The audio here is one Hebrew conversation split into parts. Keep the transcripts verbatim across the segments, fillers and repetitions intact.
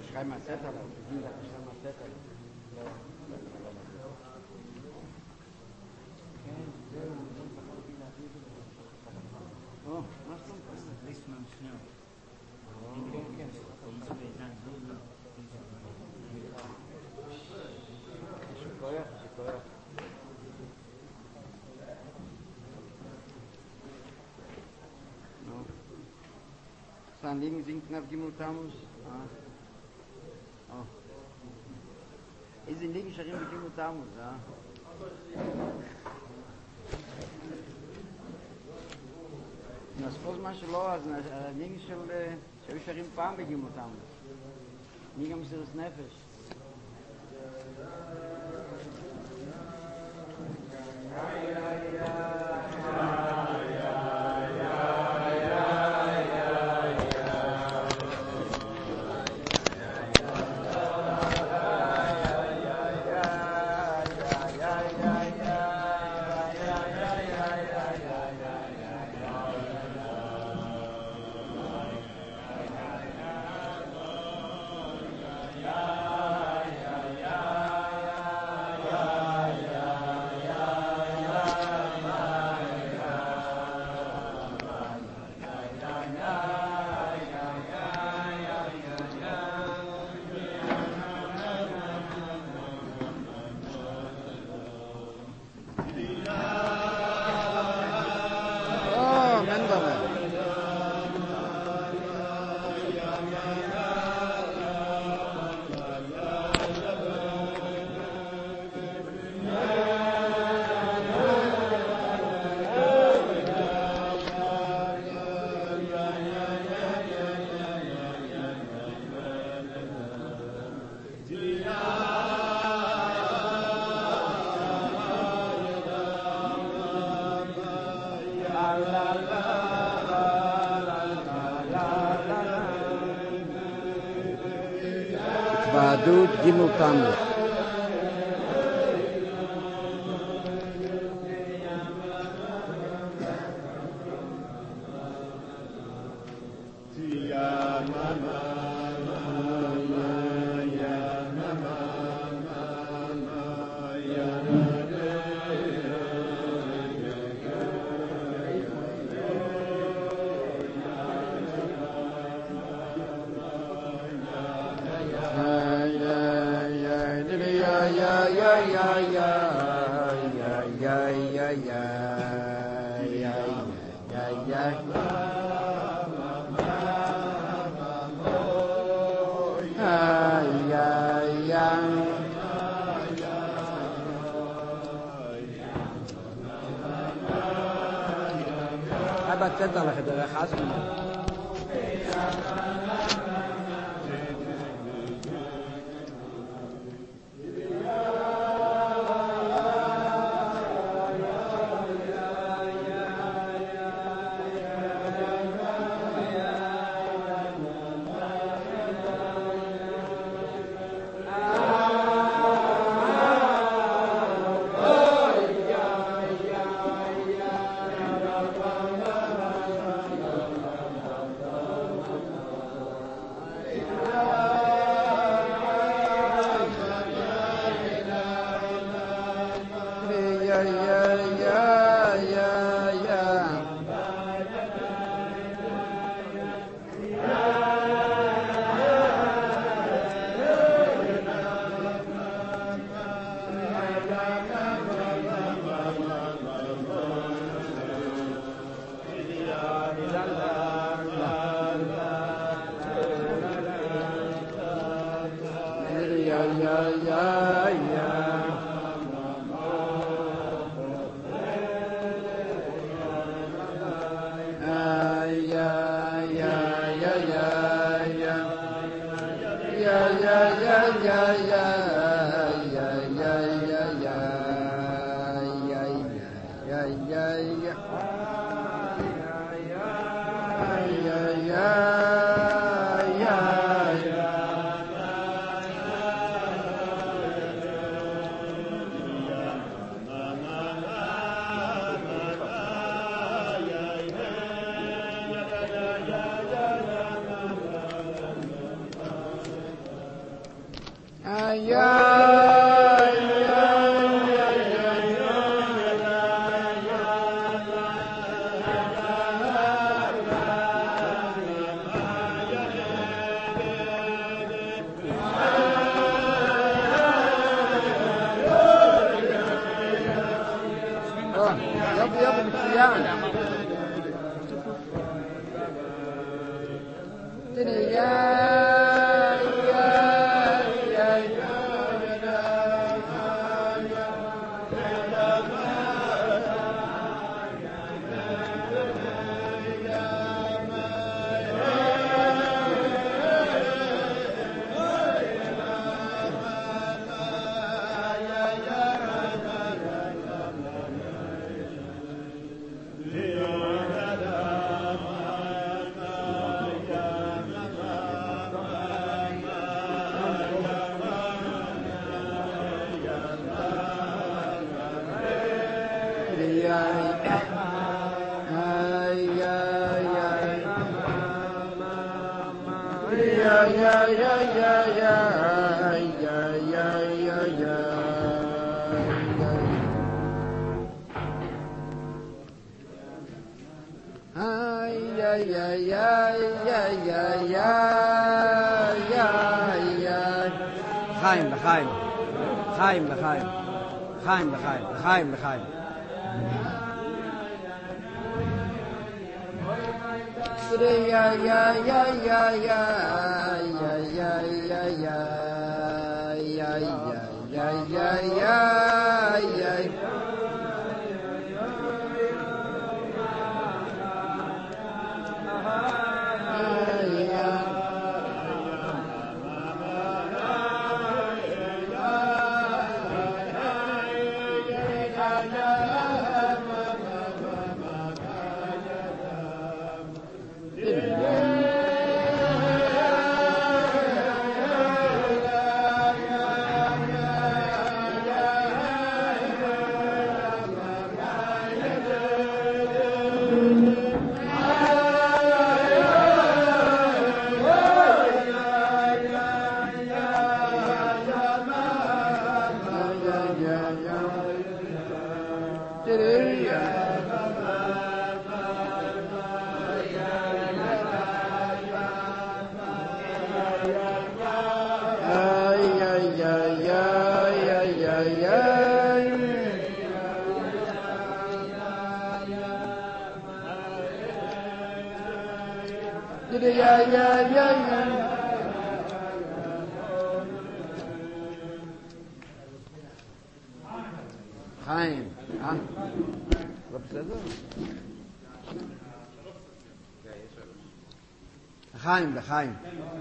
schreib mal Zettel auf. Ich schreib mal Zettel. Oh, machst du? Liest man schnell. שכוייך, שכוייך. Sein Leben singt nach Gimmeltamus. איזה ליגי שרים בגimmeltamus, אה? אז כל זמן שלא, אז הליגי של... שהיו שרים פעם בגimmeltamus. ניגה מסירות נפש. התוועדות גimmeltamus. בצאת על החדר החס אמרתי יופי, מצוין. לחיים, לחיים, לחיים, לחיים, לחיים, לחיים, לחיים, לחיים. יא יא יא יא יא יא יא יא יא יא יא יא יא חיים, אה? לא בסדר? לחיים, לחיים.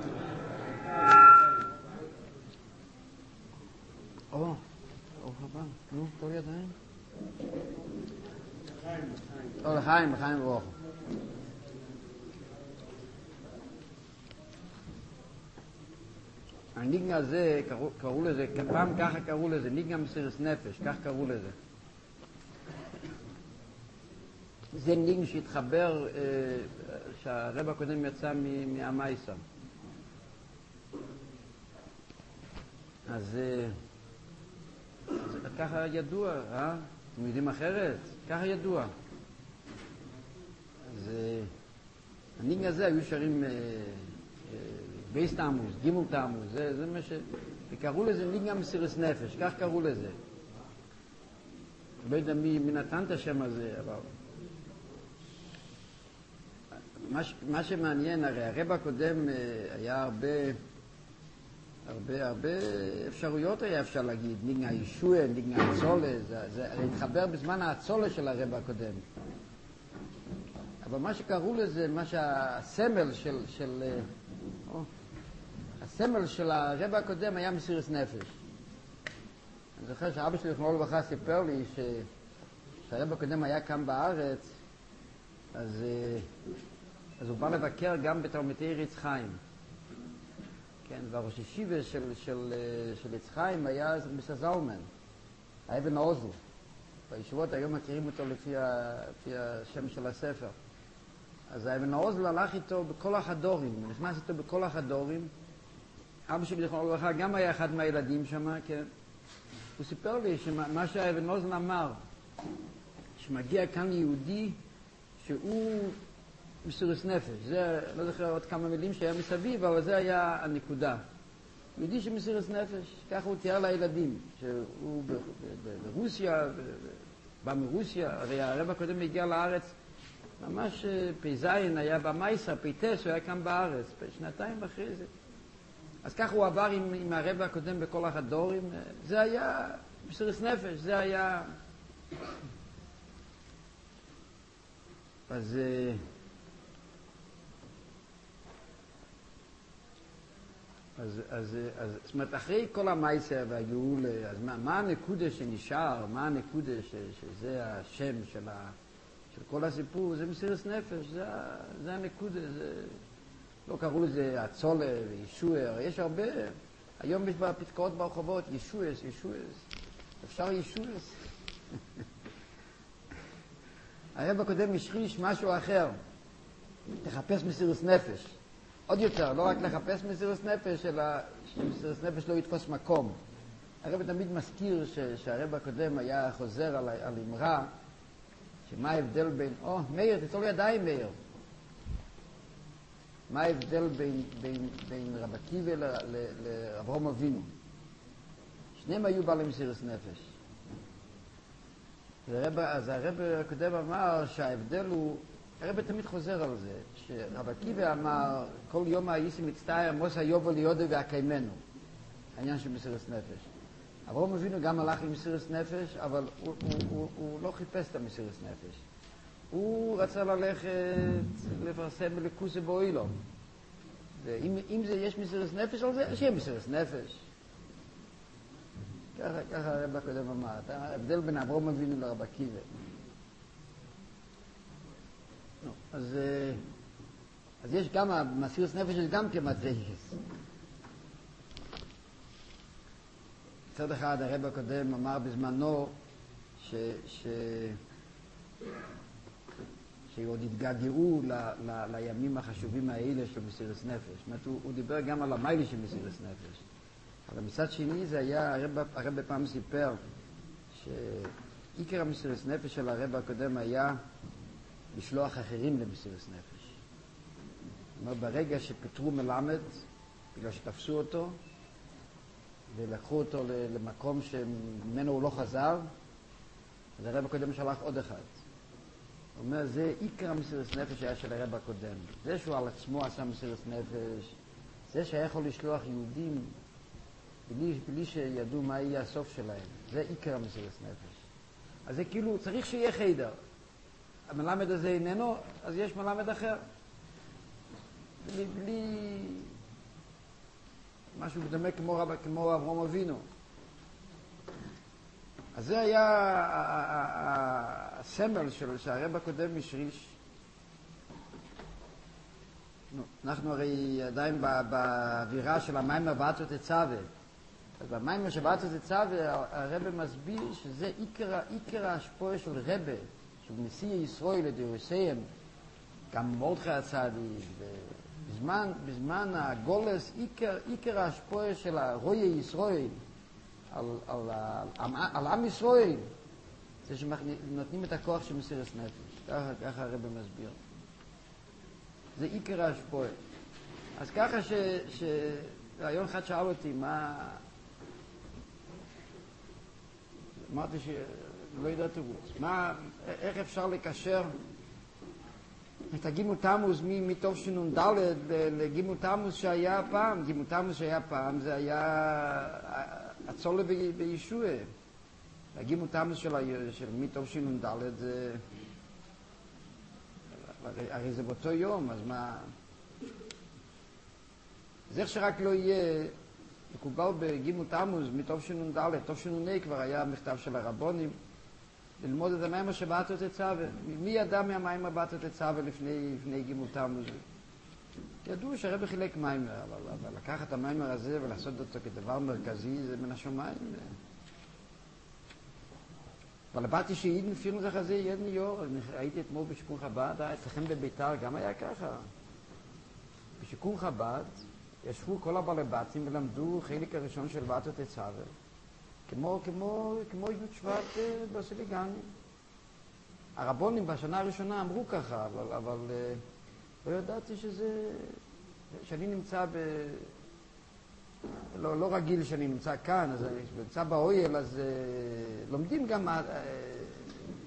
או, ברוך הבא, נו, טוב ידיים. או, לחיים, לחיים ברוך. הניגן הזה, קראו, קראו לזה, פעם ככה קראו לזה, ניגן מסירת נפש, כך קראו לזה. זה ניגן שהתחבר, אה, שהרב הקודם יצא מהמייסה. אז, אה, אז ככה ידוע, אה? אתם יודעים אחרת? ככה ידוע. אז אה, הניגן הזה היו שרים... אה, בייס תעמוס, גימול תעמוס, זה, זה מה ש... וקראו לזה ניגן מסירת נפש, כך קראו לזה. לא יודע מי, מי נתן את השם הזה, אבל... מה, מה שמעניין, הרי הרב הקודם היה הרבה, הרבה, הרבה אפשרויות היה אפשר להגיד, ניגן הישוע, ניגן הצולה, זה, זה התחבר בזמן הצולה של הרב הקודם. אבל מה שקראו לזה, מה שהסמל של... של או, הסמל של הרב הקודם היה מסירת נפש. אני זוכר שאבא שלי זכרונו לברכה סיפר לי ש... שהרב הקודם היה כאן בארץ, אז, אז הוא בא לבקר גם בתלמידי עיר יצחק חיים. כן, והראש ישיבה של, של, של יצחק חיים היה מיסטר זלמן, האבן עוזל. בישיבות היום מכירים אותו לפי, ה... לפי השם של הספר. אז האבן עוזל הלך איתו בכל החדורים, הוא נכנס איתו בכל החדורים. אבא שלי זכרונו לברכה גם היה אחד מהילדים שם, כן. הוא סיפר לי שמה שהאבן עוזל אמר, שמגיע כאן יהודי שהוא מסירות נפש. זה, לא זוכר עוד כמה מילים שהיה מסביב, אבל זה היה הנקודה. יהודי שמסירות נפש, ככה הוא תיאר לילדים, שהוא ברוסיה, בא מרוסיה, הרי הרב הקודם הגיע לארץ, ממש פי זין היה במייסר, פי טס, הוא היה כאן בארץ, שנתיים אחרי זה. אז ככה הוא עבר עם, עם הרב הקודם בכל החדורים, זה היה מסירות נפש, זה היה... אז... אז, אז, אז, זאת אומרת, אחרי כל המייסר והגאולה, אז מה, מה הנקודה שנשאר, מה הנקודה ש, שזה השם של, ה, של כל הסיפור, זה מסירות נפש, זה, זה הנקודה, זה, לא קראו לזה הצולה וישוער, יש הרבה, היום יש בפתקאות ברחובות, ישועס, ישועס, אפשר ישועס. הרב הקודם השחיש משהו אחר, תחפש מסירות נפש. עוד יותר, לא רק לחפש מסירות נפש, אלא שמסירות נפש לא יתפוס מקום. הרב תמיד מזכיר ש, שהרב הקודם היה חוזר על, על אמרה, שמה ההבדל בין, או, מאיר, תצור ידיים, מאיר. מה ההבדל בין, בין, בין רב עקיבא לאברהם אבינו? שניהם היו בעלי מסירות נפש. הרב, אז הרב הקודם אמר שההבדל הוא, הרב תמיד חוזר על זה, שרב עקיבא אמר, כל יום הייתי מצטער, מוסא יובו ליודו והקיימנו. העניין של מסירות נפש. אברהם אבינו גם הלך למסירות נפש, אבל הוא, הוא, הוא, הוא לא חיפש את המסירות נפש. הוא רצה ללכת לפרסם בלכוסה באוילו. ואם אם זה יש מסירות נפש על זה, שיהיה מסירות נפש. ככה, ככה הרב הקודם אמר, ההבדל בין אברהם אבינו לרב עקיבא. אז, אז יש גם, המסירות נפש יש גם כמדרגס. מצד אחד הרב הקודם אמר בזמנו ש... ש... שעוד התגעגעו ל, ל, לימים החשובים האלה של מסירות נפש. זאת אומרת, הוא, הוא דיבר גם על המיילה של מסירות נפש. אבל מצד שני זה היה, הרב, הרב פעם סיפר שעיקר המסירות נפש של הרב הקודם היה לשלוח אחרים למסירות נפש. זאת אומרת, ברגע שפטרו מלמד, בגלל שתפסו אותו, ולקחו אותו למקום שממנו הוא לא חזר, אז הרב הקודם שלח עוד אחד. הוא אומר, זה עיקר המסירות נפש היה של הרב הקודם. זה שהוא על עצמו עשה מסירות נפש, זה שהיה יכול לשלוח יהודים בלי, בלי שידעו מה יהיה הסוף שלהם. זה עיקר המסירות נפש. אז זה כאילו, צריך שיהיה חיידר. המלמד הזה איננו, אז יש מלמד אחר. בלי, בלי משהו דומה כמו, כמו אברהם אבינו. אז זה היה הסמל של שהרב הקודם השריש. אנחנו הרי עדיין באווירה של המיימר בעצות תצווה. אז במיימר שבעצות תצווה הרב מסביר שזה עיקר, עיקר ההשפעה של רב, של נשיא ישראל לדורסיים, גם מרדכי הצדיק, בזמן, בזמן הגולס, עיקר, עיקר ההשפעה של הרוי ישראל, על, על, על, על עם ישראל, זה שנותנים את הכוח של מסירות נפש. ככה, ככה הרב מסביר. זה עיקר ההשפעה. אז ככה ש... ש... היום אחד שאל אותי מה... אמרתי שלא ידעתי מה... איך אפשר לקשר את הגימל תמוז מתוך שנ"ד לגימל תמוז שהיה פעם. גימל תמוז שהיה פעם זה היה הצולה בישוע. הגימל תמוז של, של מתוך שנ"ד זה... הרי זה באותו יום, אז מה... אז איך שרק לא יהיה מקובל בגימל תמוז מתוך שנ"ד, תוך שנ"ה כבר היה מכתב של הרבונים, ללמוד את המיימר שבעצות תצווה. מי ידע מהמיימר בעצות תצווה לפני, לפני גימל תמוז? ידעו שהרב חילק מיימר, אבל, אבל לקחת את המיימר הזה ולעשות אותו כדבר מרכזי זה מן השמיים. אבל הבאתי שאידן פילנזך הזה ידן יור, הייתי אתמול בשיקון חב"ד, אצלכם בביתר גם היה ככה. בשיקון חב"ד ישבו כל הבעלבתים ולמדו חלק הראשון של בעצות תצווה, כמו, כמו, כמו י' שבט בסליגני. הרבונים בשנה הראשונה אמרו ככה, אבל, אבל לא ידעתי שזה, שאני נמצא ב... לא, לא רגיל שאני נמצא כאן, אז אני נמצא באויל, אז uh, לומדים גם uh,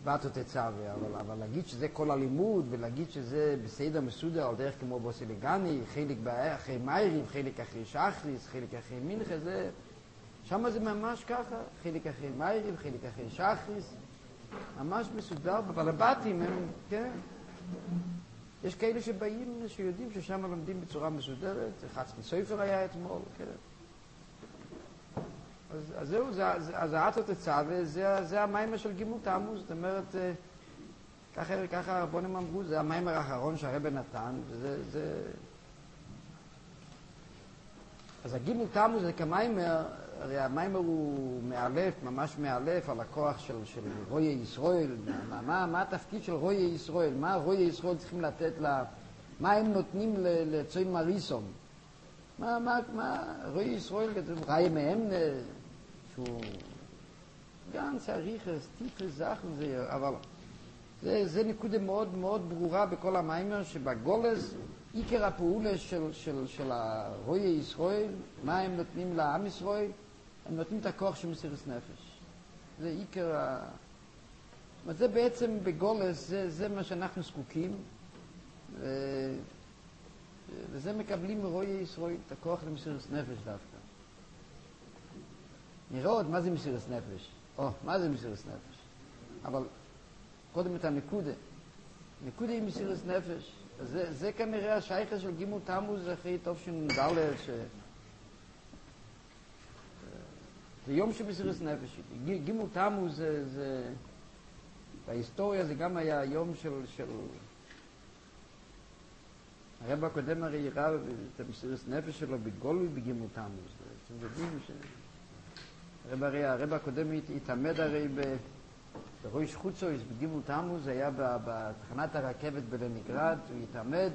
ואתו תצווה, אבל, אבל להגיד שזה כל הלימוד, ולהגיד שזה בסדר מסודר, על דרך כמו בוסילגני, חלק אחרי מייריב, חלק אחרי שחריס, חלק אחרי מנחה, זה... שם זה ממש ככה, חלק אחרי מייריב, חלק אחרי שחריס, ממש מסודר, אבל הבתים הם, כן, יש כאלה שבאים, שיודעים ששם לומדים בצורה מסודרת, חצי סופר היה אתמול, כן. אז, אז זהו, זה, אז האתו תצווה, זה, זה המיימר של גימול תמוז, זאת אומרת, ככה, ככה הרבונים אמרו, זה המיימר האחרון שהרבא נתן, וזה, זה... אז הגימול תמוז זה כמיימר, הרי המיימר הוא מאלף, ממש מאלף על הכוח של, של רואי ישראל, מה, מה, מה התפקיד של רואי ישראל, מה רואי ישראל צריכים לתת לה, מה הם נותנים לצוין מריסון, מה, מה, מה, רואי ישראל, ראי מהם, שהוא גם צריך סטיפה זכן, זה, אבל זה, זה נקודה מאוד מאוד ברורה בכל המיימר, שבגולס, עיקר הפעולה של, של, של הרואי ישראל, מה הם נותנים לעם ישראל, הם נותנים את הכוח של מסירות נפש. זה עיקר ה... זה בעצם בגולס, זה, זה מה שאנחנו זקוקים, ו... וזה מקבלים מרואי ישראל את הכוח למסירות נפש דווקא. נראה עוד מה זה מסירות נפש. או, מה זה מסירות נפש? אבל קודם את הנקודה. נקודה היא מסירות נפש. זה, זה כנראה השייכה של גימול תמוז אחרי טוב שנדלת, ש... זה יום של מסירות נפש. גימול תמוז זה, זה... בהיסטוריה זה גם היה יום של... של... הרב הקודם הרי הראה את המסירות נפש שלו בגולוי בגימול תמוז. אתם יודעים ש... הרב, הרי, הרב הקודם התעמד הרי ב... בראש חוצויס בגימול תמוז, זה היה בתחנת הרכבת בלנינגרד, הוא התעמד,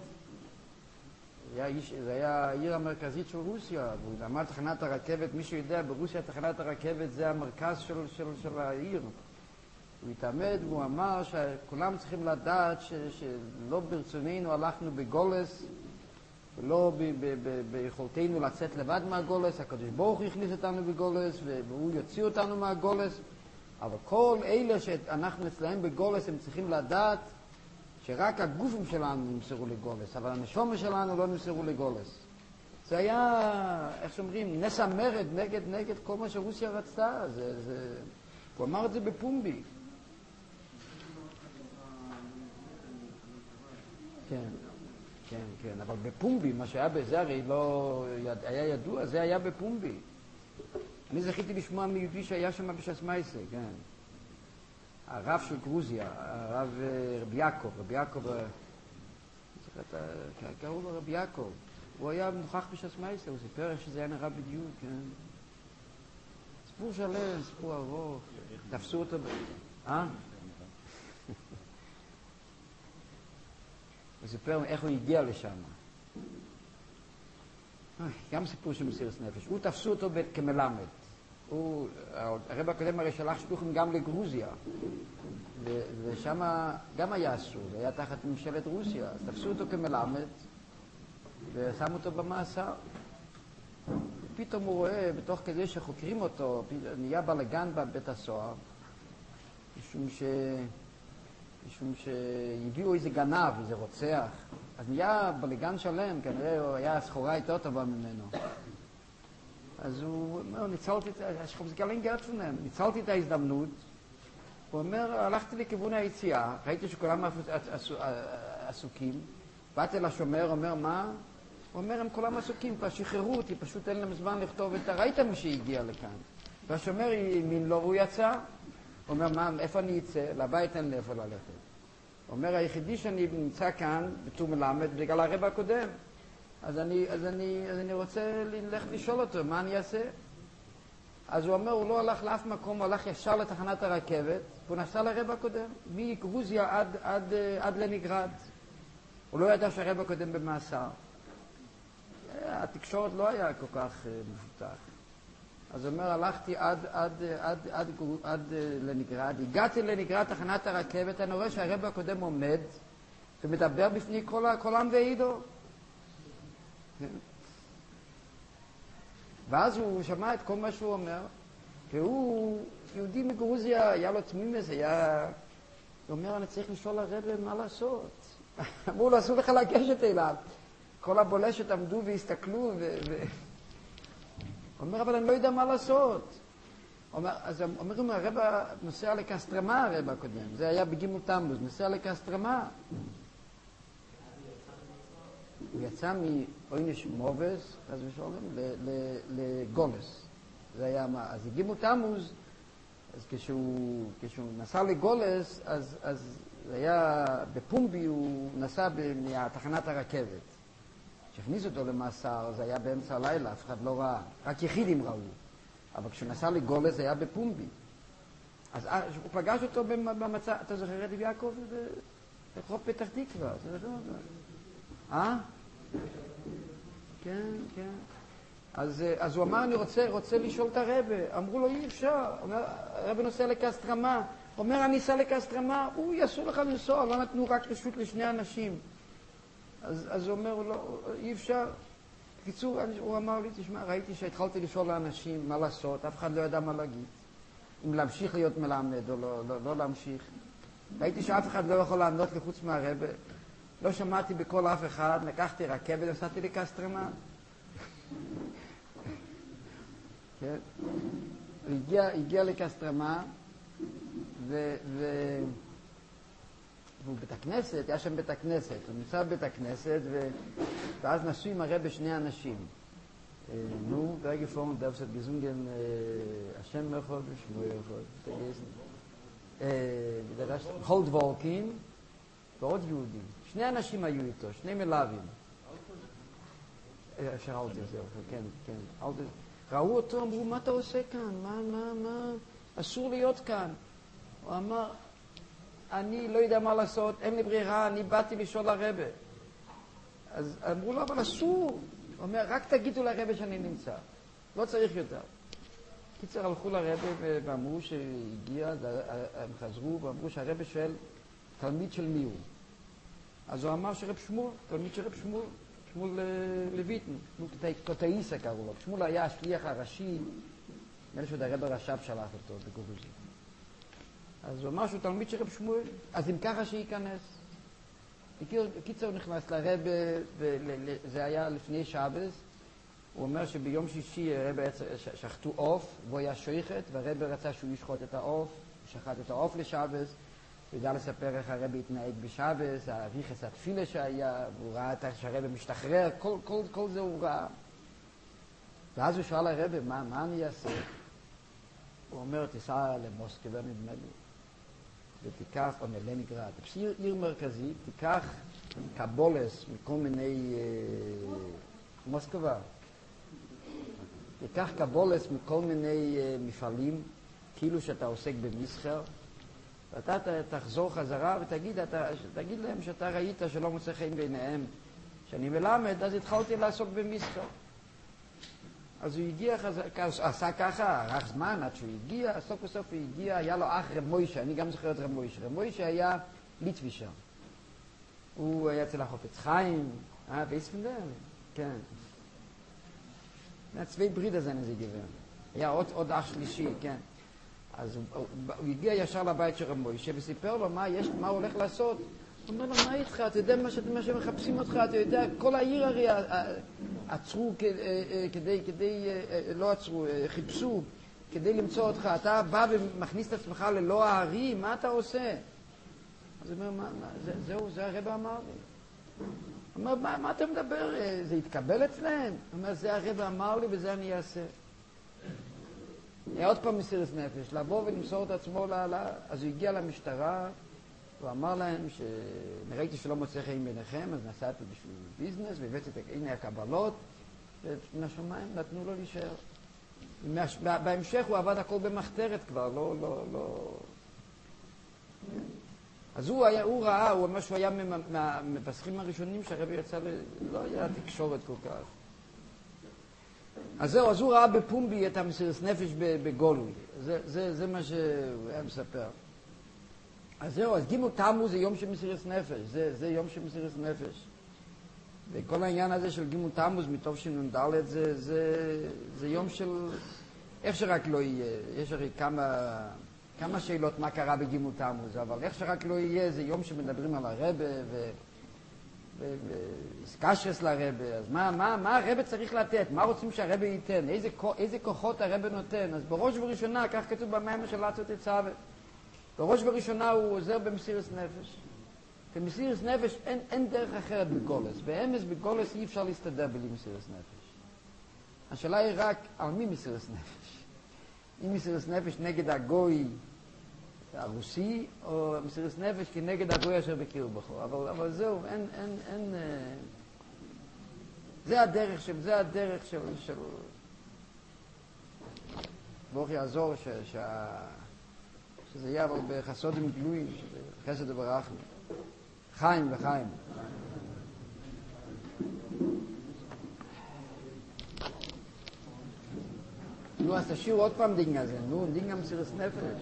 זה היה העיר המרכזית של רוסיה, והוא למד תחנת הרכבת, מי שיודע, ברוסיה תחנת הרכבת זה המרכז של, של, של העיר. הוא התעמד והוא אמר שכולם צריכים לדעת ש, שלא ברצוננו הלכנו בגולס, ולא ב, ב, ב, ביכולתנו לצאת לבד מהגולס, הקדוש ברוך הוא הכניס אותנו בגולס, והוא יוציא אותנו מהגולס, אבל כל אלה שאנחנו אצלהם בגולס הם צריכים לדעת שרק הגופים שלנו נמסרו לגולס, אבל הנשמה שלנו לא נמסרו לגולס. זה היה, איך שאומרים, נס המרד נגד, נגד כל מה שרוסיה רצתה. זה, זה... הוא אמר את זה בפומבי. כן, כן, כן, אבל בפומבי, מה שהיה בזה הרי לא היה ידוע, זה היה בפומבי. אני זכיתי לשמוע מיהודי שהיה שם בשסמייסה, כן. הרב של גרוזיה, הרב רבי יעקב, רבי יעקב, קראו לו רבי יעקב, הוא היה מוכח בשסמייסה, הוא סיפר שזה היה נראה בדיוק, כן. סיפור שלם, סיפור ארוך, תפסו אותו, אה? הוא סיפר איך הוא הגיע לשם. גם סיפור של מסירות נפש. הוא תפסו אותו כמלמד. הוא, הרב הקודם הרי שלח שלוחים גם לגרוזיה, ושם גם היה אסור, זה היה תחת ממשלת רוסיה, אז תפסו אותו כמלמד ושמו אותו במאסר. פתאום הוא רואה, בתוך כדי שחוקרים אותו, נהיה בלגן בבית הסוהר, משום ש... משום שהביאו איזה גנב, איזה רוצח, אז נהיה בלגן שלם, כנראה הוא היה סחורה יותר טובה ממנו. אז הוא אומר, ניצלתי את, ניצלתי את ההזדמנות, הוא אומר, הלכתי לכיוון היציאה, ראיתי שכולם עסוקים, באתי לשומר, אומר, מה? הוא אומר, הם כולם עסוקים, כבר שחררו אותי, פשוט אין להם זמן לכתוב את הראית מי שהגיע לכאן. והשומר האמין לו והוא יצא, הוא אומר, מה, איפה אני אצא? לבית אין לי איפה ללכת. הוא אומר, היחידי שאני נמצא כאן, בתור מלמד, בגלל הרב הקודם. אז אני, אז אני, אז אני רוצה ללכת לשאול אותו, מה אני אעשה? אז הוא אומר, הוא לא הלך לאף מקום, הוא הלך ישר לתחנת הרכבת, והוא נסע לרב הקודם, מגרוזיה עד, עד, עד לנינגרד. הוא לא ידע שהרב הקודם במאסר. התקשורת לא היה כל כך מפותח. אז הוא אומר, הלכתי עד, עד, עד, עד, עד, עד לנינגרד, הגעתי לנינגרד תחנת הרכבת, אני רואה שהרב הקודם עומד ומדבר בפני כל, כל עם ועידו. ואז הוא שמע את כל מה שהוא אומר, והוא יהודי מגרוזיה, היה לו תמימס, היה הוא אומר, אני צריך לשאול הרב מה לעשות. אמרו לו, אסור לך לגשת אליו. כל הבולשת עמדו והסתכלו, ו... ו... הוא אומר, אבל אני לא יודע מה לעשות. אומר, אז אומרים, הרב נוסע לקסטרמה, הרב הקודם. זה היה בגימל תמוז, נוסע לקסטרמה. הוא יצא מאוינש מובס, אז ושאומרים, לגולס. זה היה מה, אז הגימל תמוז, אז כשהוא, כשהוא נסע לגולס, אז, אז זה היה בפומבי, הוא נסע מתחנת הרכבת. כשהכניס אותו למאסר, זה היה באמצע הלילה, אף אחד לא ראה. רק יחידים ראו. אבל כשהוא נסע לגולס, זה היה בפומבי. אז הוא פגש אותו במצע, אתה זוכר את יעקב? ברחוב פתח תקווה. אה? כן, כן. אז, אז הוא אמר, אני רוצה, רוצה לשאול את הרבא. אמרו לו, אי אפשר. אומר, הרבא נוסע לקסטרמה. הוא אומר, אני אסע לקסטרמה. הוא יעשו לך לנסוע, לא נתנו רק רשות לשני אנשים. אז, אז הוא אומר, לא, אי אפשר. בקיצור, הוא אמר לי, תשמע, ראיתי שהתחלתי לשאול לאנשים מה לעשות, אף אחד לא ידע מה להגיד. אם להמשיך להיות מלמד או לא, לא, לא להמשיך. ראיתי שאף אחד לא יכול לענות לי חוץ מהרבא. לא שמעתי בכל אף אחד, לקחתי רכבת, נסעתי לקסטרמה. כן? הוא הגיע, הגיע לקסטרמה, ו... ו... והוא בית הכנסת, היה שם בית הכנסת, הוא נמצא בבית הכנסת, ו... ואז נסעו עם הרב שני אנשים. נו, רגע פורם דווסת גזונגן, השם מרחוב ושמו ירחוב, תגזן. חולד וורקין, ועוד יהודים. שני אנשים היו איתו, שני מלווים. שראותי את זה, כן, כן. ראו אותו, אמרו, מה אתה עושה כאן? מה, מה, מה? אסור להיות כאן. הוא אמר, אני לא יודע מה לעשות, אין לי ברירה, אני באתי לשאול לרבא. אז אמרו לו, אבל אסור. הוא אומר, רק תגידו לרבא שאני נמצא. לא צריך יותר. קיצר, הלכו לרבא ואמרו שהגיע, הם חזרו ואמרו שהרבא שואל, תלמיד של מי הוא? אז הוא אמר שרב שמואל, תלמיד של רב שמואל, שמואל לויטן, קוטאיסה קראו לו. שמואל היה השליח הראשי, נראה שעוד הרב הרש"ב שלח אותו בגורוזיה. אז הוא אמר שהוא תלמיד של רב שמואל, אז אם ככה שייכנס. קיצר הוא נכנס לרב, זה היה לפני שבס, הוא אומר שביום שישי הרב שחטו עוף, והוא היה שויכת, והרב רצה שהוא ישחוט את העוף, הוא שחט את העוף לשבס, הוא ידע לספר איך הרב התנהג בשבס, הריחס התפילה שהיה, והוא ראה שהרב משתחרר, כל, כל, כל זה הוא ראה. ואז הוא שאל הרב, מה, מה אני אעשה? הוא אומר, תיסע למוסקבה נדמה לי, ותיקח, או לנינגרד, עיר, עיר מרכזית, תיקח קבולס מכל מיני, אה, מוסקבה, תיקח קבולס מכל מיני אה, מפעלים, כאילו שאתה עוסק במסחר, ואתה תחזור חזרה ותגיד אתה, תגיד להם שאתה ראית שלא מוצא חן ביניהם, שאני מלמד, אז התחלתי לעסוק במסחר. אז הוא הגיע, עשה ככה, ערך זמן עד שהוא הגיע, סוף וסוף הוא הגיע, היה לו אח רב מוישה, אני גם זוכר את רב מוישה. רב מוישה היה ליטווישר. הוא היה אצל החופץ חיים, אה, ואיספנדר? כן. מהצווי ברית הזה נזה גבר. היה עוד, עוד אח שלישי, כן. אז הוא, הוא, הוא הגיע ישר לבית של רב מוישה וסיפר לו מה, יש, מה הוא הולך לעשות. הוא אומר לו, מה איתך? אתה יודע מה שאתם מחפשים אותך? אתה יודע, כל העיר הרי עצרו כדי, כדי, לא עצרו, חיפשו כדי למצוא אותך. אתה בא ומכניס את עצמך ללא הערים, מה אתה עושה? אז הוא אומר, מה, מה, זה, זהו, זה הרב אמר לי. הוא אומר, מה, מה אתה מדבר? זה התקבל אצלהם? הוא אומר, זה הרב אמר לי וזה אני אעשה. היה עוד פעם מסירת נפש, לבוא ולמסור את עצמו ל... אז הוא הגיע למשטרה, הוא אמר להם שראיתי שלא מוצא חיים ביניכם, אז נסעתי בשביל ביזנס, והבאתי את הנה הקבלות, ומהשמיים נתנו לו להישאר. בהמשך הוא עבד הכל במחתרת כבר, לא, לא, לא... אז הוא, היה, הוא ראה, הוא אומר שהוא היה מהמפסחים הראשונים שהרבי יצא, ל... לא היה תקשורת כל כך. אז זהו, אז הוא ראה בפומבי את המסירת נפש בגולוי. זה, זה, זה מה שהוא היה מספר. אז זהו, אז גימל תמוז זה יום של מסירת נפש, זה, זה יום של מסירת נפש. וכל העניין הזה של גימל תמוז מתוך שנ"ד זה, זה, זה יום של, איך שרק לא יהיה, יש הרי כמה, כמה שאלות מה קרה בגימל תמוז, אבל איך שרק לא יהיה, זה יום שמדברים על הרבה וסקשרס לרבה, אז מה, מה, מה הרבה צריך לתת? מה רוצים שהרבה ייתן? איזה, איזה כוחות הרבה נותן? אז בראש ובראשונה, כך כתוב במאמר של לצו תצווה, בראש ובראשונה הוא עוזר במסירות נפש. במסירות נפש אין, אין דרך אחרת בגולס. באמס בגולס אי אפשר להסתדר בלי מסירות נפש. השאלה היא רק על מי מסירות נפש. אם מסירות נפש נגד הגוי הרוסי, או מסירות נפש כנגד הגוי אשר בקיר ובחור. אבל, אבל זהו, אין, אין, אין... זה הדרך של... זה הדרך של... של... ברוך יעזור ש... שה... שזה יהיה אבל בחסודים גלויים, שזה חסד וברחמים. חיים וחיים. נו, אז תשאיר עוד פעם דינג הזה, נו, דינג המסירות נפש.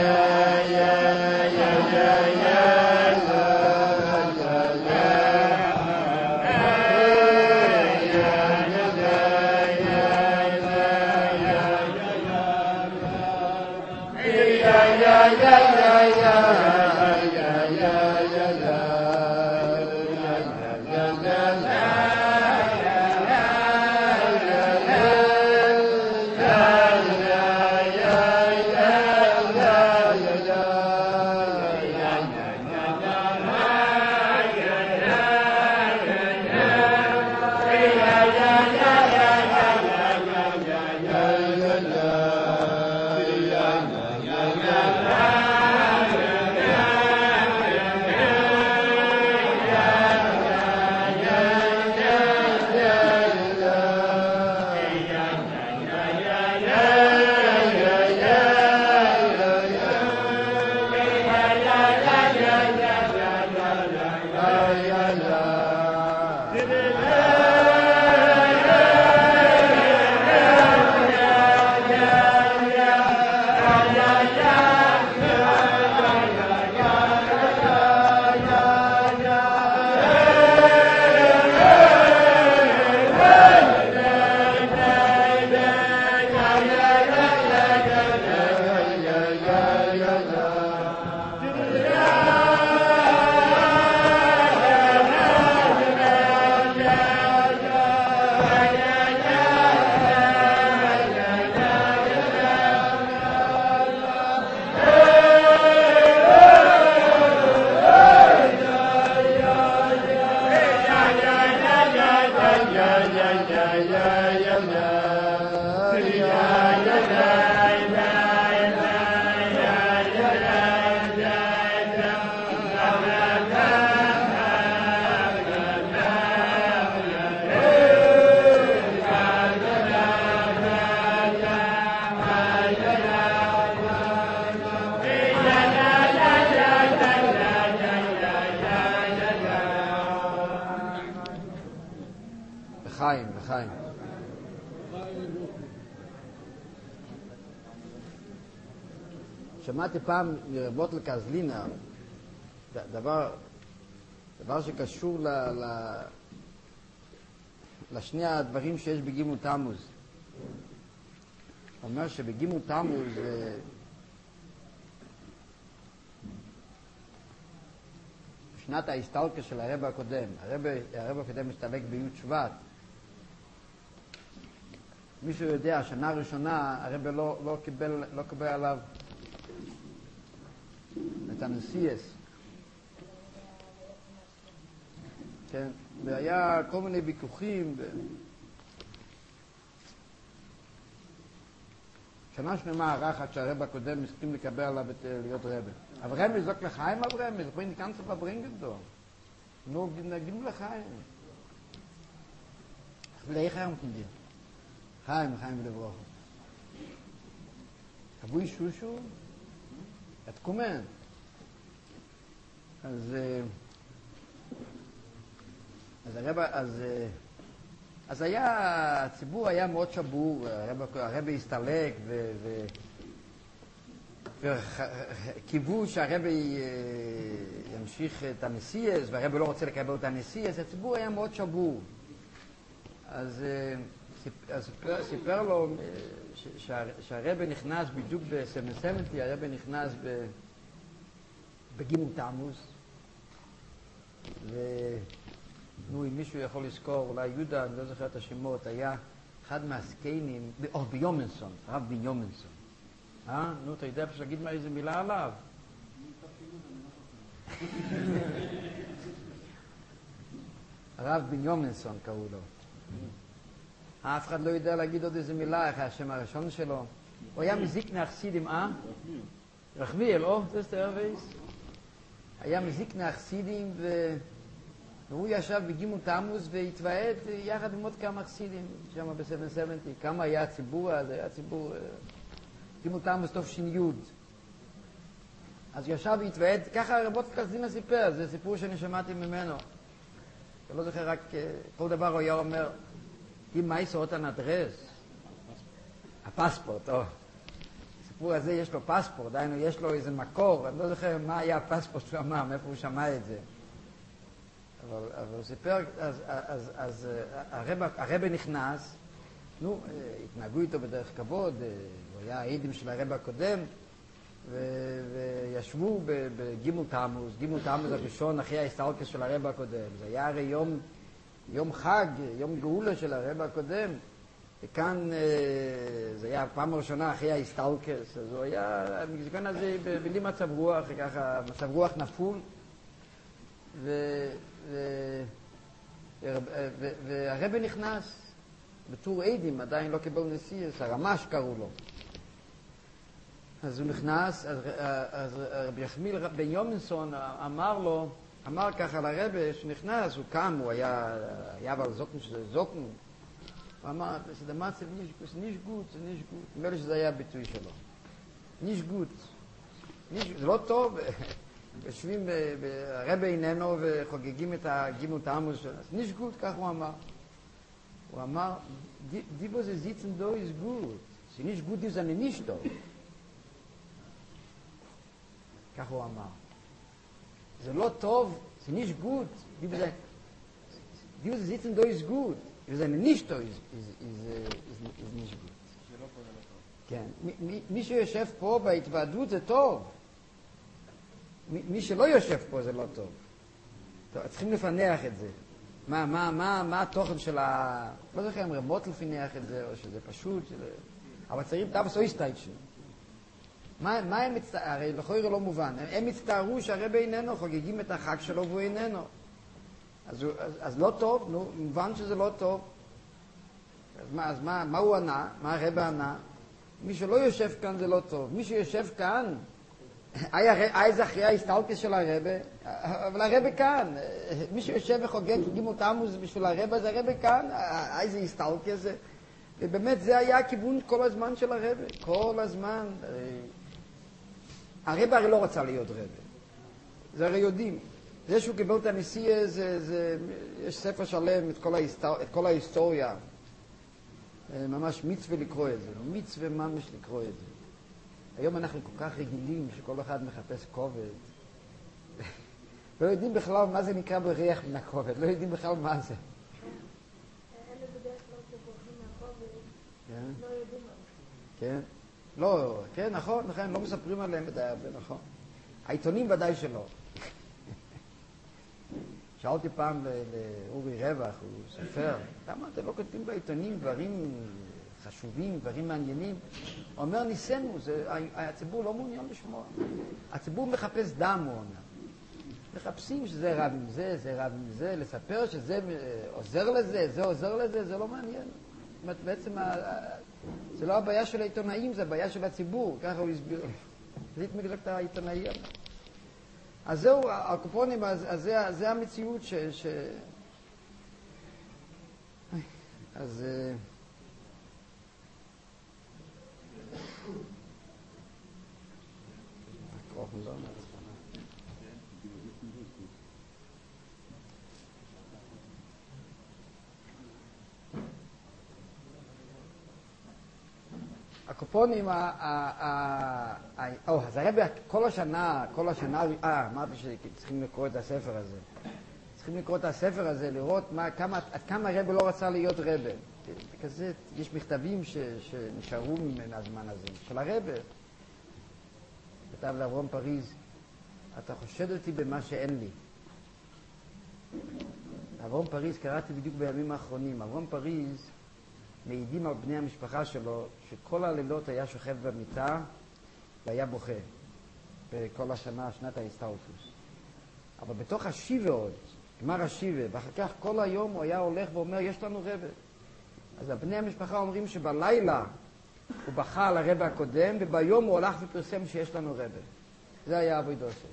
Yeah. לחיים, לחיים. שמעתי פעם מרבות לקזלינה, דבר, דבר שקשור ל, ל, לשני הדברים שיש בגימול תמוז. הוא אומר שבגימול תמוז שנת ההסתלקה של הרב הקודם. הרב, הרב הקודם מסתלק בי' שבט. מישהו יודע, השנה הראשונה הרב לא, לא, קיבל, לא קיבל עליו את הנשיאס. כן? והיה כל מיני ויכוחים. ו... שנה שלמה ערכת שהרב הקודם הסכים לקבל עליו את להיות רב. אבל רמי זוק לחיים על רמי, זה בואי ניקנצה בברינגת דו. נו, נגיד לחיים. ולאי חיים כנדיר. חיים, חיים ולברוך. אבוי שושו, את קומן. אז... אז הרב... אז... אז היה, הציבור היה מאוד שבור, הרב, הרב הסתלק ו... ו... וקיוו שהרב ימשיך את הנשיאס, והרב לא רוצה לקבל את הנשיאס, הציבור היה מאוד שבור. אז, אז סיפר, סיפר לו שהרב נכנס בדיוק ב-שבע שבעים, הרב נכנס ב... בגימול תמוז, ו... נו, אם מישהו יכול לזכור, אולי יהודה, אני לא זוכר את השמות, היה אחד מהסקיינים, או ביומנסון, הרב ביומנסון. אה? נו, אתה יודע פשוט להגיד מה איזה מילה עליו? הרב ביומנסון קראו לו. אף אחד לא יודע להגיד עוד איזה מילה, איך השם הראשון שלו. הוא היה מזיקני החסידים, אה? רחמיאל, או? זה סתר וייס. היה מזיקני החסידים ו... והוא ישב בגימול תמוז והתוועד יחד עם עוד כמה חסידים שם ב-שבע שבעים. כמה היה הציבור הזה? היה ציבור... גימול תמוז טוב שיניוד. אז ישב והתוועד, ככה רבות קזלינה סיפר, זה סיפור שאני שמעתי ממנו. אני לא זוכר רק, כל דבר הוא היה אומר, אם מה יסעות הנדרס? הפספורט, או. הסיפור הזה יש לו פספורט, דיינו יש לו איזה מקור, אני לא זוכר מה היה הפספורט שהוא אמר, מאיפה הוא שמע את זה. אבל, אבל סיפר, אז, אז, אז הרב, הרב נכנס, נו, התנהגו איתו בדרך כבוד, הוא היה העידים של הרב הקודם, ו, וישבו בגימול תמוז, גימול תמוז הראשון אחרי ההסתלקה של הרב הקודם. זה היה הרי יום, יום חג, יום גאולה של הרב הקודם, וכאן זה היה הפעם הראשונה אחרי ההסתלקה, אז הוא היה, המגזקון הזה בלי מצב רוח, ככה מצב רוח נפול, ו... והרבא נכנס בתור עדים, עדיין לא קיבל נשיאס, הרמ"ש קראו לו. אז הוא נכנס, אז רבי יחמיל בן יומנסון אמר לו, אמר ככה לרבא שנכנס, הוא קם, הוא היה, היה אבל זוקן שזה זוקן. הוא אמר, זה דמצב ניש גוט, זה ניש גוט. נראה לי שזה היה הביטוי שלו. ניש גוט. זה לא טוב. יושבים, הרבא איננו וחוגגים את הגימול תמוז שלנו. אז ניש גוט, כך הוא אמר. הוא אמר, דיבו זה זיצן דו איז גוט. זה ניש גוט דיבו זה ניש טוב. כך הוא אמר. זה לא טוב, זה ניש גוט. דיבו זה, דיבו זה זיצן דו איז גוט. דיבו זה ניש טוב איז ניש גוט. כן. מי שיושב פה בהתוועדות זה טוב. מי שלא יושב פה זה לא טוב. טוב, צריכים לפנח את זה. מה, מה, מה, מה התוכן של ה... לא זוכר אם רמות לפנח את זה, או שזה פשוט, שזה... אבל צריכים תאבס או הסתייצ'ן. מה, מה הם מצטערו? הרי לכוי לא מובן. הם, הם מצטערו שהרבא איננו, חוגגים את החג שלו והוא איננו. אז, אז, אז לא טוב, נו, מובן שזה לא טוב. אז מה, אז מה, מה הוא ענה? מה הרבא ענה? מי שלא יושב כאן זה לא טוב. מי שיושב כאן, היה זה אחרי ההסתלקה של הרבא, אבל הרבא כאן. מי שיושב וחוגג גימול תמוז בשביל הרבא, זה הרבא כאן. איזה הסתלקה זה. ובאמת זה היה הכיוון כל הזמן של הרבא. כל הזמן. הרבא הרי לא רצה להיות רבא. זה הרי יודעים. זה שהוא קיבל את הנשיאה, זה, זה, יש ספר שלם, את כל, ההיסטור, את כל ההיסטוריה. ממש מצווה לקרוא את זה, מצווה ממש לקרוא את זה. היום אנחנו כל כך רגילים שכל אחד מחפש כובד. לא יודעים בכלל מה זה נקרא בריח מן הכובד, לא יודעים בכלל מה זה. אלה בדרך כלל שבורחים מהכובד, לא יודעים מה זה. כן, לא, כן, נכון, נכון, לא מספרים עליהם בדי הרבה, נכון. העיתונים ודאי שלא. שאלתי פעם לאורי רווח, הוא סופר, למה אתם לא כותבים בעיתונים דברים חשובים, דברים מעניינים? הוא אומר, ניסינו, זה, הציבור לא מעוניין לשמוע. הציבור מחפש דם, הוא אומר. מחפשים שזה רב עם זה, זה רב עם זה, לספר שזה עוזר לזה, זה עוזר לזה, זה לא מעניין. זאת אומרת, בעצם, זה לא הבעיה של העיתונאים, זה הבעיה של הציבור, ככה הוא הסביר. זה התמגלק את העיתונאי. אז זהו, הקופונים, אז, אז זה, זה המציאות ש... ש... אז... הקופונים, אז הרבי כל השנה, כל השנה, אה, אמרתי שצריכים לקרוא את הספר הזה. צריכים לקרוא את הספר הזה, לראות מה, כמה, עד כמה הרבי לא רצה להיות רבי. כזה, יש מכתבים ש, שנשארו מן הזמן הזה, של הרבי. כתב לאברהם פריז, אתה חושד אותי במה שאין לי. אברהם פריז, קראתי בדיוק בימים האחרונים, אברהם פריז, מעידים על בני המשפחה שלו שכל הלילות היה שוכב במיטה והיה בוכה בכל השנה, שנת ההסתלקות. אבל בתוך השיבה עוד, גמר השיבה, ואחר כך כל היום הוא היה הולך ואומר, יש לנו רבי. אז בני המשפחה אומרים שבלילה הוא בכה על הרבי הקודם, וביום הוא הולך ופרסם שיש לנו רבי. זה היה עבודתו שלו.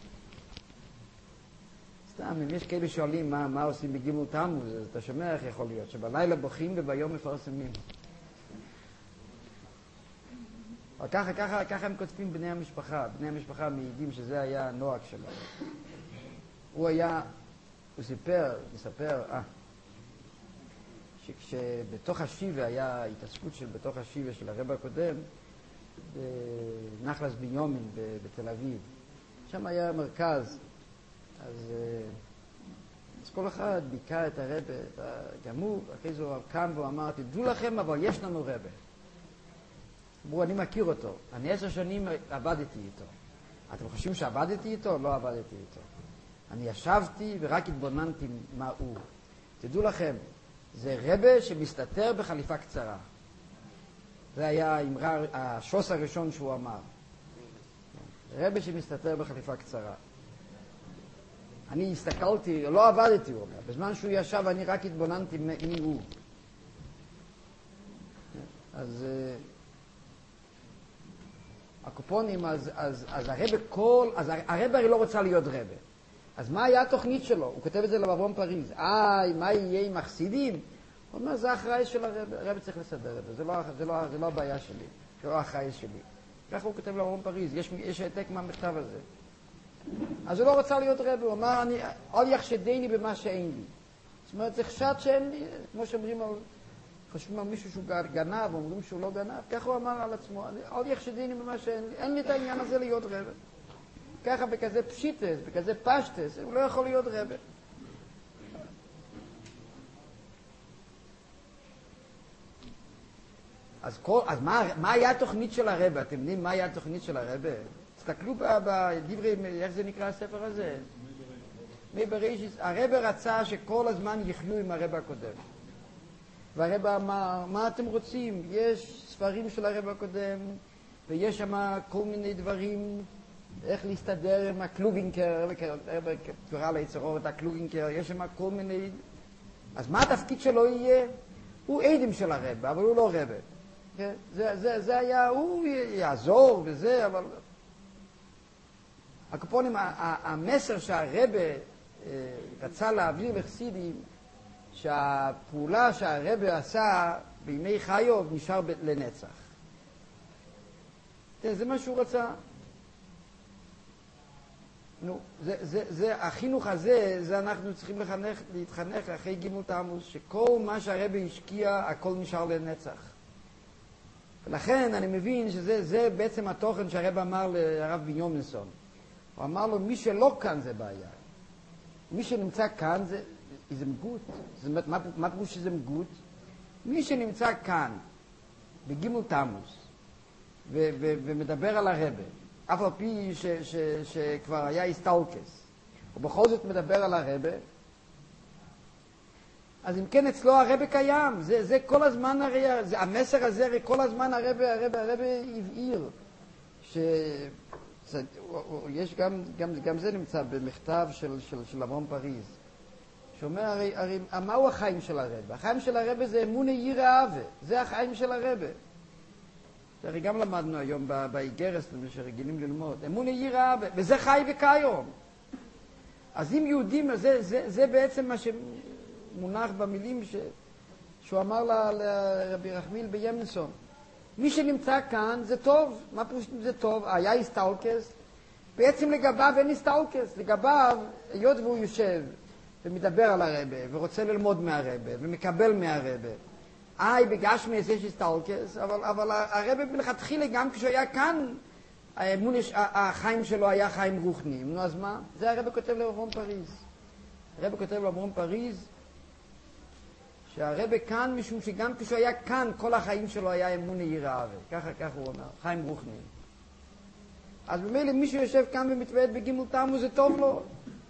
סתם, אם יש כאלה שואלים מה, מה עושים בגימול תמוז, אז אתה שומע איך יכול להיות, שבלילה בוכים וביום מפרסמים. אבל ככה, ככה, ככה הם כותבים בני המשפחה. בני המשפחה מעידים שזה היה הנוהג שלו. הוא היה, הוא סיפר, מספר, אה, שכשבתוך השיבה היה התעסקות של בתוך השיבה של הרב הקודם, בנחלס בנימין בתל אביב. שם היה מרכז. אז, אז כל אחד ביקר את הרבי, גם הוא, אחרי זה הוא קם והוא אמר, תדעו לכם, אבל יש לנו רבי. אמרו, אני מכיר אותו. אני עשר שנים עבדתי איתו. אתם חושבים שעבדתי איתו? לא עבדתי איתו. אני ישבתי ורק התבוננתי מה הוא. תדעו לכם, זה רבי שמסתתר בחליפה קצרה. זה היה האמרה, השוס הראשון שהוא אמר. רבי שמסתתר בחליפה קצרה. אני הסתכלתי, לא עבדתי, הוא אומר. בזמן שהוא ישב, אני רק התבוננתי מי הוא. אז הקופונים, אז, אז, אז הרבי כל, אז הרבי הרי לא רוצה להיות רבי. אז מה היה התוכנית שלו? הוא כותב את זה לאברהם פריז. אה, מה יהיה עם החסידים? הוא אומר, זה האחראי של הרבי. הרבי צריך לסדר את זה. זה לא, זה לא, זה לא הבעיה שלי. זה לא האחראי שלי. ככה הוא כותב לאברהם פריז. יש, יש העתק מהמכתב הזה. אז הוא לא רצה להיות רבי. הוא אמר, אני, אל יחשדני במה שאין לי. זאת אומרת, זה חשד שאין לי, כמו שאומרים על, חושבים על מישהו שהוא גנב, אומרים שהוא לא גנב. ככה הוא אמר על עצמו, אל יחשדני במה שאין לי. אין לי את העניין הזה להיות רבי. ככה בכזה פשיטס, בכזה פשטס, הוא לא יכול להיות רבי. אז, כל, אז מה, מה היה התוכנית של הרבי? אתם יודעים מה היה התוכנית של הרבי? תסתכלו בדברי, איך זה נקרא הספר הזה? מי בראשית. הרבי רצה שכל הזמן יחיו עם הרבי הקודם. והרבי אמר, מה אתם רוצים? יש ספרים של הרבי הקודם, ויש שם כל מיני דברים, איך להסתדר עם הקלוגינקר, הרבי קרא ליצרור את הקלוגינקר, יש שם כל מיני... אז מה התפקיד שלו יהיה? הוא עדים של הרבי, אבל הוא לא רבי. זה, זה, זה היה, הוא יעזור וזה, אבל... הקופונים, המסר שהרבי רצה להעביר לחסידים, שהפעולה שהרבי עשה בימי חיו נשאר לנצח. זה מה שהוא רצה. נו, זה, זה, זה, החינוך הזה, זה אנחנו צריכים לחנך, להתחנך אחרי גימול תמוז, שכל מה שהרבי השקיע, הכל נשאר לנצח. ולכן אני מבין שזה זה בעצם התוכן שהרבי אמר לרב בנימינסון. הוא אמר לו, מי שלא כאן זה בעיה. מי שנמצא כאן זה, זה מגות. זאת אומרת, מה, מה פירוש שזה מגות? מי שנמצא כאן, בגימול תמוז, ו- ו- ומדבר על הרבי, אף על פי ש- ש- שכבר היה הסטלקס, ובכל זאת מדבר על הרבי, אז אם כן אצלו הרבי קיים, זה, זה כל הזמן, הרי, זה, המסר הזה, הרי כל הזמן הרבי, הרבי, הרבי הבהיר, שיש גם, גם, גם זה נמצא במכתב של, של, של אברהם פריז, שאומר, הרי, הרי, מהו החיים של הרבי? החיים של הרבי זה אמונה יראה אהבה, זה החיים של הרבי. הרי גם למדנו היום באיגרס, שרגילים ללמוד, אמונה יראה אהבה, וזה חי וקיום. אז אם יהודים, זה, זה, זה בעצם מה שמונח במילים ש, שהוא אמר ל, לרבי רחמיל בימינסון. מי שנמצא כאן זה טוב, מה פירוש זה טוב? היה הסטלקס, בעצם לגביו אין הסטלקס, לגביו, היות והוא יושב ומדבר על הרבי, ורוצה ללמוד מהרבי, ומקבל מהרבי, איי, בגשמי יש הסטלקס, אבל, אבל הרבי מלכתחילה, גם כשהוא היה כאן, האמונש, החיים שלו היה חיים רוחניים. נו, אז מה? זה הרבי כותב לאברהם פריז. הרבי כותב לאברהם פריז, שהרבי כאן, משום שגם כשהוא היה כאן, כל החיים שלו היה אמונה יראה. ככה, ככה הוא אומר, חיים רוחניים. אז במילא מי שיושב כאן ומתוועד בגימול תמוז, זה טוב לו.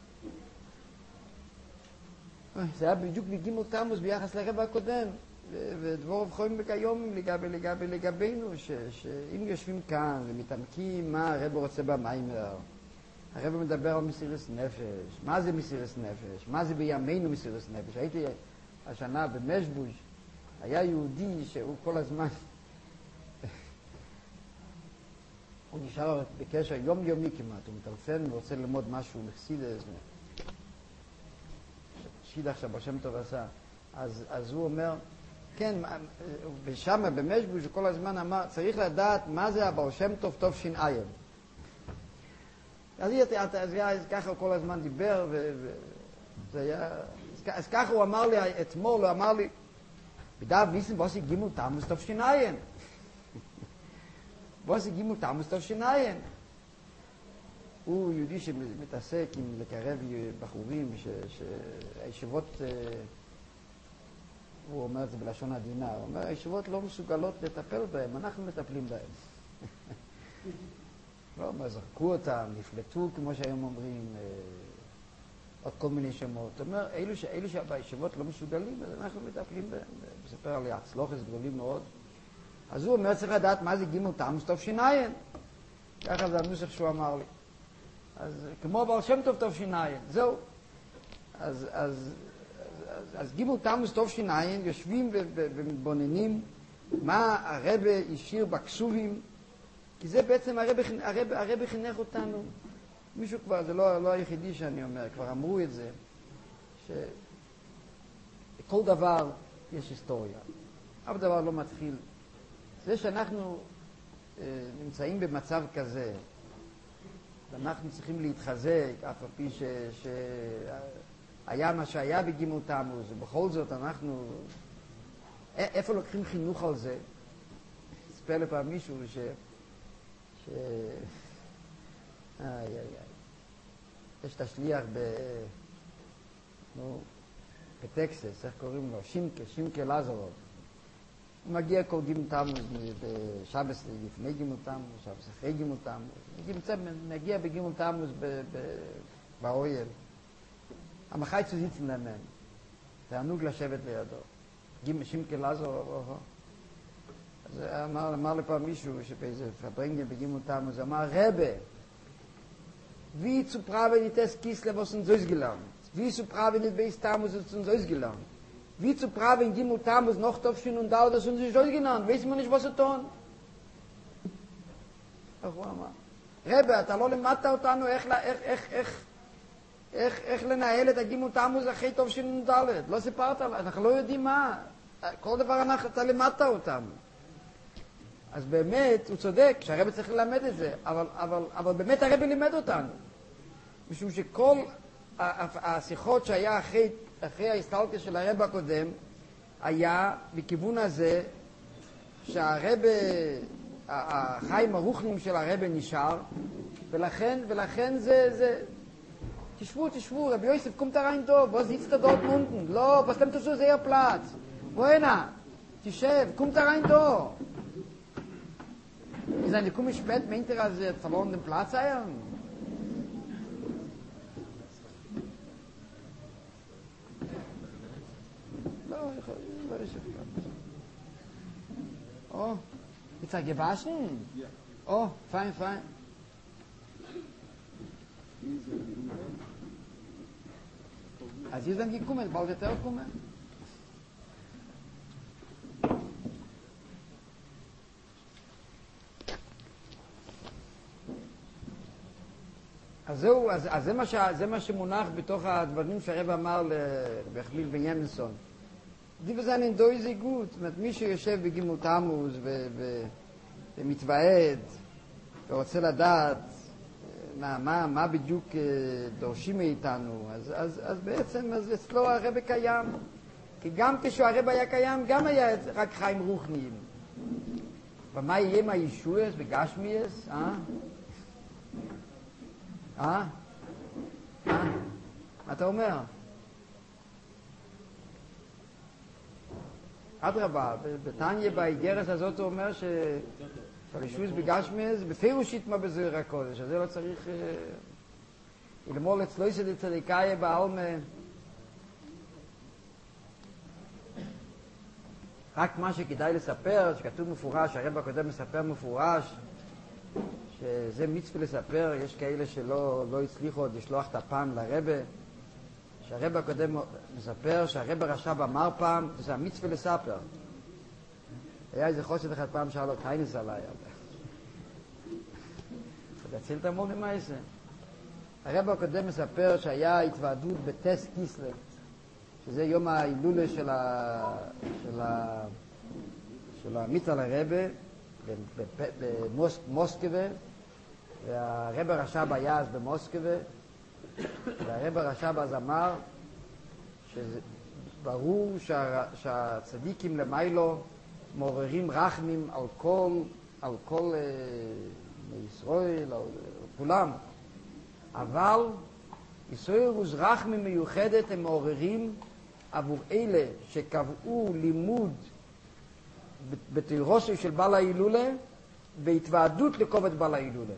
זה היה בדיוק בגימול תמוז ביחס לרבי הקודם. ודבורוב חוים בכיום לגבי, לגבי, לגבינו, ש, שאם יושבים כאן ומתעמקים מה הרב רוצה במיימר, הרב מדבר על מסירות נפש. מה זה מסירות נפש? מה זה בימינו מסירות נפש? הייתי השנה במשבוש, היה יהודי שהוא כל הזמן, הוא נשאר בקשר יומיומי כמעט, הוא מטלפן ורוצה ללמוד משהו מחסידס, שידך שבעל שם טוב עשה. אז, אז הוא אומר, כן, ושם במשבוש הוא כל הזמן אמר, צריך לדעת מה זה הבעל שם טוב טוב שיניים. אז, אז, אז ככה הוא כל הזמן דיבר, וזה היה, אז ככה הוא אמר לי אתמול, הוא אמר לי, בדאב ויסן בוסי גימול תמוז טוב שיניים. בוסי גימול תמוז טוב שיניים. הוא יהודי שמתעסק עם לקרב בחורים, שהישיבות, הוא אומר את זה בלשון עדינה, הוא אומר, הישיבות לא מסוגלות לטפל בהם, אנחנו מטפלים בהם. לא אומר, זרקו אותם, נפלטו, כמו שהיום אומרים, עוד כל מיני שמות. הוא אומר, אלו, אלו שהישיבות לא מסוגלים, אז אנחנו מטפלים בהם. הוא מספר על הצלוחס גדולים מאוד. אז הוא אומר, צריך לדעת מה זה גימול תמוז טוב שיניים. ככה זה הנוסח שהוא אמר לי. אז כמו בעל שם טוב טוב שיניים, זהו. אז, אז, אז, אז גימול תמוז טוב שיניים, יושבים ומתבוננים מה הרבי השאיר בכסובים, כי זה בעצם הרבי, הרבי, הרבי חינך אותנו. מישהו כבר, זה לא, לא היחידי שאני אומר, כבר אמרו את זה, שכל דבר יש היסטוריה. אף דבר לא מתחיל. זה שאנחנו אה, נמצאים במצב כזה, ואנחנו צריכים להתחזק, אף על פי שהיה מה שהיה בגימול תמוז, ובכל זאת אנחנו, איפה לוקחים חינוך על זה? ספר לפעם מישהו ש... ש... איי, איי, איי. יש את השליח ב... נו, בטקסס, איך קוראים לו? שימקה, שימקה לזרוב. הוא מגיע כל גימול תמוז בשבס לפני גימול תמוז, שבס אחרי גימול תמוז. מגיע בגימול תמוז באויל. המחי צוזיצן למן. תענוג לשבת לידו. שימקה לזרוב, אז אמר, אמר לפעם מישהו שבאיזה פברנגן בגימול תמוז, אמר, רבה, wie zu praven nicht das Kisle, was uns ausgelernt. Wie zu praven nicht bei Tamus, was uns ausgelernt. Wie zu praven Gimul Tamus noch Topfchen und Dau, das uns nicht ausgelernt. Weiß man nicht, was er tun? Ach, wo אמר? רבה, אתה לא למדת אותנו איך, איך, איך, איך, איך, איך לנהל את הגימול תמוז אחרי תופשין ונדלת. לא סיפרת עליו, אנחנו לא יודעים מה. כל דבר אנחנו, אתה למדת אותנו. אז באמת, הוא צודק, שהרבי צריך ללמד את זה, אבל, אבל, אבל באמת הרבי לימד אותנו. משום שכל השיחות שהיה אחרי, אחרי ההסתלקה של הרב הקודם, היה בכיוון הזה שהרב, החיים הרוחניים של הרב נשאר, ולכן, ולכן זה, זה, תשבו, תשבו, רבי יוסף, קום תריין טוב, was sitzt da dort unten? לא, was nimmt du so sehr Platz? Wo einer? תשב, קום תריין טוב. Ist eine komische Spät, meint er, als er verloren den Platz eiern? לא, ich weiß nicht. Oh, ist er gewaschen? Ja. Oh, fein, fein. אז היא dann gekommen, bald wird er kommen. אז זהו, אז, אז זה, מה ש, זה מה שמונח בתוך הדברים שהרב אמר לרבי יחמיל בן ימנסון. די בזן דוי זה גוט, זאת אומרת, מי שיושב בגימל תמוז ו, ו, ומתוועד ורוצה לדעת מה, מה, מה בדיוק דורשים מאיתנו, אז, אז, אז בעצם אז אצלו הרב קיים. כי גם כשהרב היה קיים, גם היה רק חיים רוחניים. ומה יהיה מהישועס בגשמיאס? אה? אה? אה? מה אתה אומר? אדרבה, בתניה באיגרת הזאת הוא אומר שהישועס בגשמיאס בפירוש יתמה בזוהר הקודש, אז זה לא צריך ללמוד אצלו של צדיקאי בעלמה. רק מה שכדאי לספר, שכתוב מפורש, הרב הקודם מספר מפורש, שזה מצווה לספר, יש כאלה שלא לא הצליחו עוד לשלוח את הפעם לרבה, שהרב הקודם מספר שהרב הרש"ב אמר פעם, זה המצווה לספר. היה איזה חוסד אחד פעם שאל לו, טיינס עליי. להציל את המון למה זה. הרב הקודם מספר שהיה התוועדות בטס קיסלב, שזה יום ההילולה של ה... של ה... של המיצה לרבה במוסקבה, והרב הרש"ב היה אז במוסקבה, והרב הרש"ב אז אמר שברור שה... שהצדיקים למיילו מעוררים רחמים על כל, על כל ישראל, על כולם, אבל ישראל רחמים מיוחדת הם מעוררים עבור אלה שקבעו לימוד בתירוסו של בעל ההילולה והתוועדות לכובד בעל ההילולה,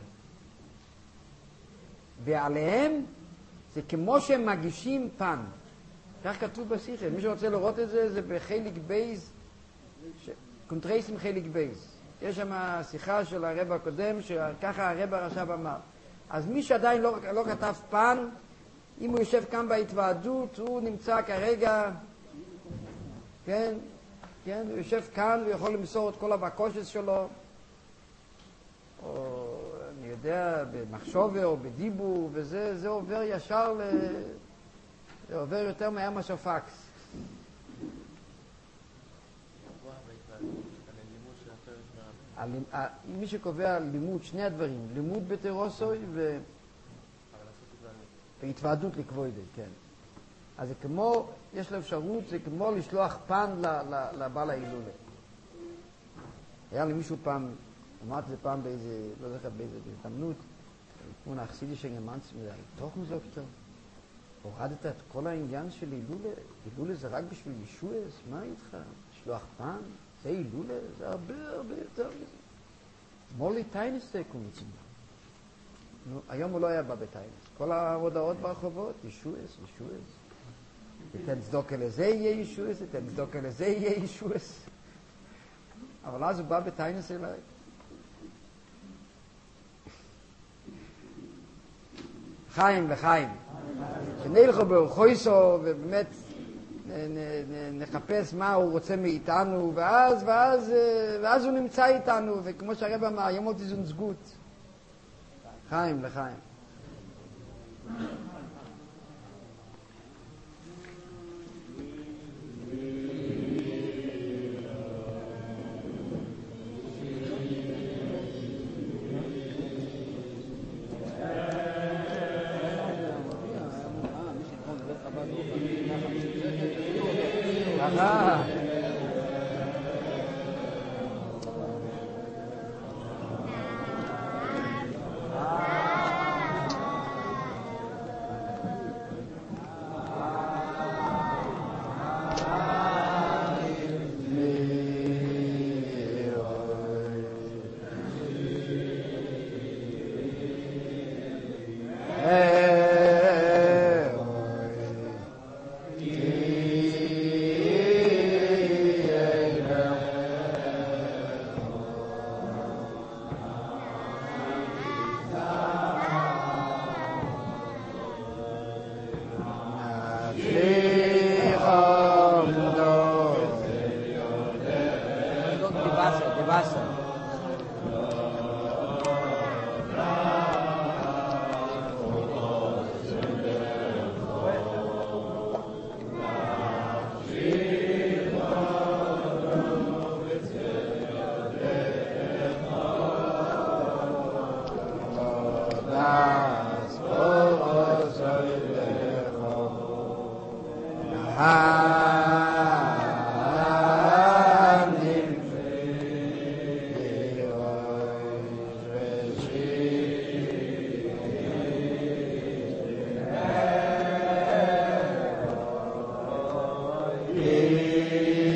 ועליהם זה כמו שהם מגישים פן. כך כתוב בשיחה, מי שרוצה לראות את זה זה בחלק בייז, קונטרייסים חלק בייז, יש שם שיחה של הרב הקודם שככה הרב הרש"ב אמר. אז מי שעדיין לא, לא כתב פן, אם הוא יושב כאן בהתוועדות, הוא נמצא כרגע, כן, כן, הוא יושב כאן, הוא יכול למסור את כל הבקושת שלו, או אני יודע, במחשובה או בדיבור, וזה זה עובר ישר, ל... זה עובר יותר מהר מאשר פקס. מי שקובע לימוד, שני הדברים, לימוד בתירוסוי ו... והתוועדות לכבוידה, כן. אז זה כמו, יש לו אפשרות, זה כמו לשלוח פן לבעל ההילולה. היה לי מישהו פעם, אמרתי זה פעם באיזה, לא זוכר באיזה הזדמנות, כמו נחסידי שגמנץ מדי, תוך מזוקתו, הורדת את כל העניין של הילולה, הילולה זה רק בשביל ישועס, מה איתך? לשלוח פן? זה הילולה? זה הרבה הרבה יותר מזה. מולי טיינס תקום מצמא. נו, היום הוא לא היה בא בטיינס. כל ההודעות ברחובות, ישועס, ישועס. תתן צדוקה לזה יהיה ישועס, תתן צדוקה לזה יהיה ישועס. אבל אז הוא בא בטיינס אליי. חיים לחיים. שנלכו ברחויסו ובאמת נחפש מה הוא רוצה מאיתנו, ואז, ואז, ואז הוא נמצא איתנו, וכמו שהרב אמר, ימות איזון סגות. חיים לחיים. Aha. Yeah.